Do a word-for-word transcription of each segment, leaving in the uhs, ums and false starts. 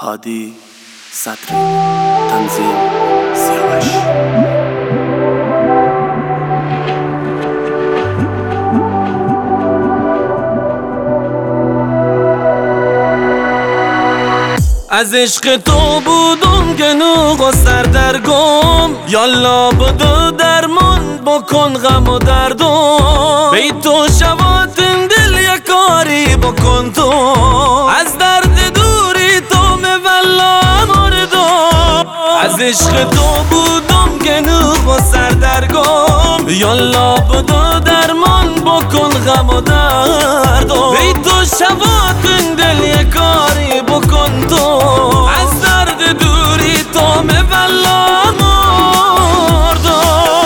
هادی صدری تنظیم سیاوش. از عشق تو بودم گنوغ و سردرگم، یالا بدو درمان بکن غم و دردم. بی تو شواتن دل یک کاری بکن تو، از درد دوری تو مولا مردم. از عشق تو بودم گنوغ و سردرگم، یالا بدو درمان بکن غم و دردم. بی تو شواتن دل یک کاری بکن تو، از درد دوری تو مولا مردم.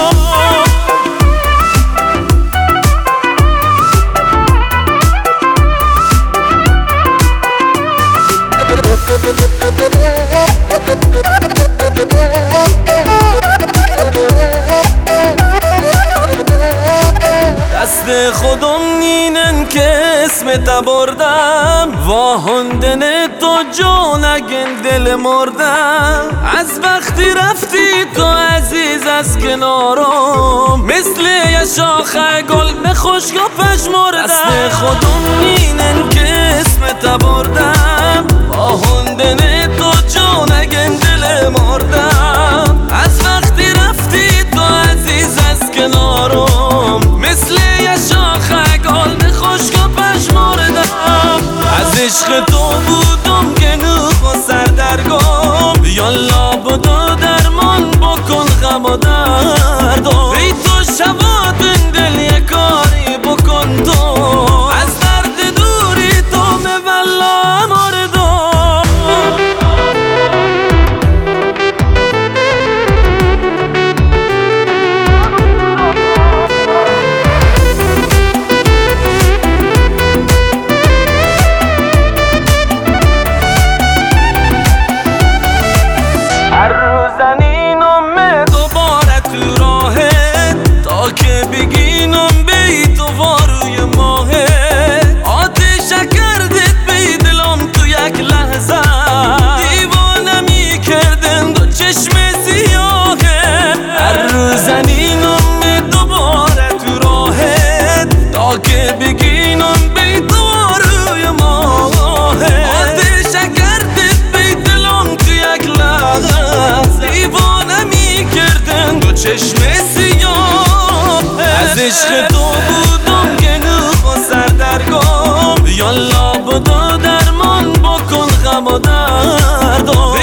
دست خودم نینن که اسمت بردم، واهندن تو جانگن دل مردم. از وقتی رفتی تو عزیز از کنارم، مثل یه شاخه گل به خشک و پشمردم. دست خودم نینن که اسمت بردم، واهندن تو جانگن دل مردم. از وقتی رفتی تو عزیز از کنارم، مثل یه شاخه گل به خشک و پشمردم. از عشق تو بودم گنوغ و سردرگم، یالا بدو درمان بکن غم و دردم. بی تو شواتن دل یک کاری بکن تو، از درد دوری تو مولا مردم. هر روزنینم دوباره تو راهت، تا که بگینم بی تو واروی ماهت. آتش کردت بی دلم تو یک لحظه، دیوانمی کردن دو چشم سیاهت. هر روزنینم دوباره تو راهت، تا که بگینم بی تو واروی ماهت. آتش کردت بی دلم تو یک لحظه، دیوانه می کردن دو چشم سیاه. از عشق تو بودم گنوغ و سردرگم، یالا بدو درمان بکن غم و دردم.